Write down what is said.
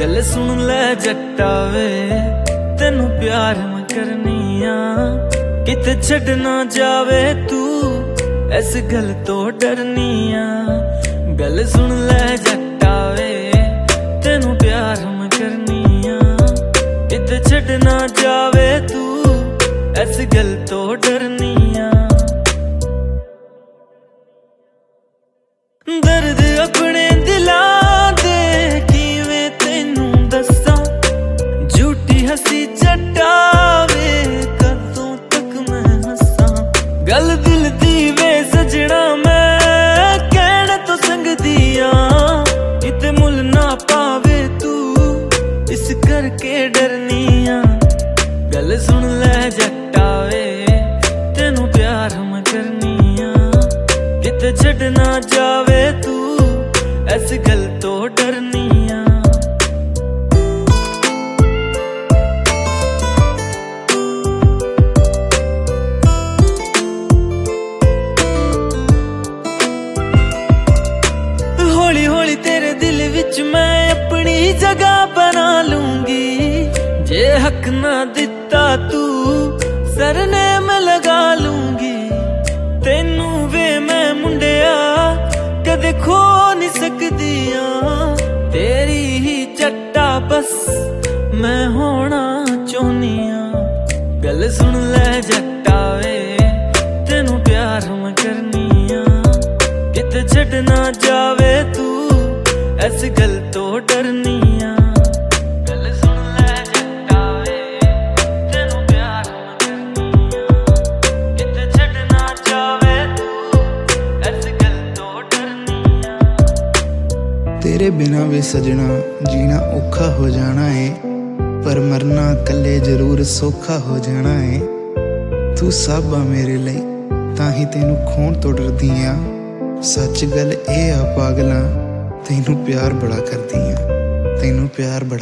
गल सुन ले जट्टा वे तेनू प्यार मैं करनी आ, किते छड़ ना जावे तू इस गल तो डरनी आ। गल सुन ले जट्टा वे तेनू प्यार मैं करनी आ, किते छड़ ना जावे तू इस गल तो डरनी आ। दर्द अपने दिलां दे किवें तैनू दस्सां, झूठी हसी जट्टावे कदों तक मैं हस्सां। गल दिल दी वे सजना मैं कहण तो संगदी आ, किते मुल ना पावे तू इस करके डरनी आ। गल सुन ले जट्टावे तेनू प्यार मैं करनी आ, किते छड़ ना जावे तू इस गल तो डरनी आ। हौली हौली तेरे दिल विच मैं अपनी जगह बना लूंगी, जे हक ना दिता तू सरनेम लगा लूंगी। तेनू वे मैं मुंडिया कदे खो नहीं सकदी आ, तेरी ही जट्टा बस मैं होना चाहनी आ। गल सुन ले जट्टा वे तेनू प्यार मैं करनी आ, किते छड़ ना जावे तू इस गल तो डरनी आ। गल सुन ले जट्टा वे तेनू प्यार मैं करनी आ, किते छड़ ना जावे तू इस गल तो डरनी आ। तेरे बिना वे सजना जीना औखा हो जाना है, पर मरना कल्ले जरूर सौखा हो जाना है। तू सब आ मेरे लिए ताही तेनू खोण तो डरदी आ, सच गल ए आ पागला तेनू प्यार बड़ा करदी आ, तेनू प्यार बड़ा